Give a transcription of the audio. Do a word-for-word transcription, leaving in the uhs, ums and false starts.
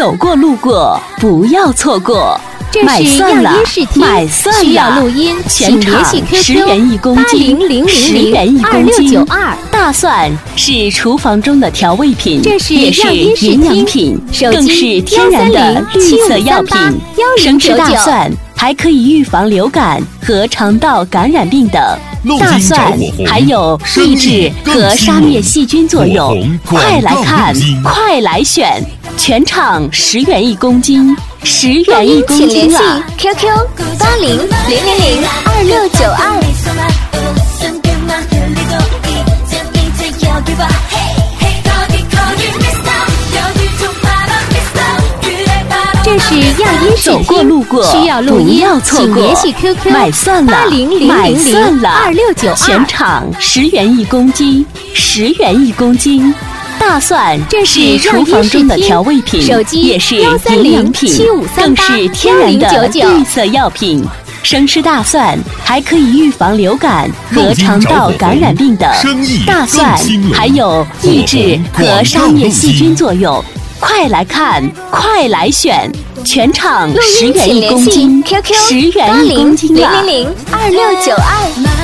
走过路过，不要错过。 这是要音试听， 买算了， 需要录音， 全场十元一公斤，十元一公斤。大蒜是厨房中的调味品， 这是也是营养品，更是天然的绿色药品。生吃大蒜还可以预防流感和肠道感染病等。大蒜还有抑制和杀灭细菌作用。快来看，快来选，全场十元一公斤。十元一公斤啊 ！Q Q 八零零零零二六九二。这是要音试听， 走过路过需要录音， 不要错过， 请联系 Q Q 买算了， 八零零零零二六九二。 全场十元一公斤，十元一公斤。大蒜这是厨房中的调味品，也是营养品，更是天然的绿色药品。生吃大蒜还可以预防流感和肠道感染病等。大蒜还有抑制和杀灭细菌作用。快来看，快来选，全场十元一公斤，十元一公斤啊！ 零零零二六九二。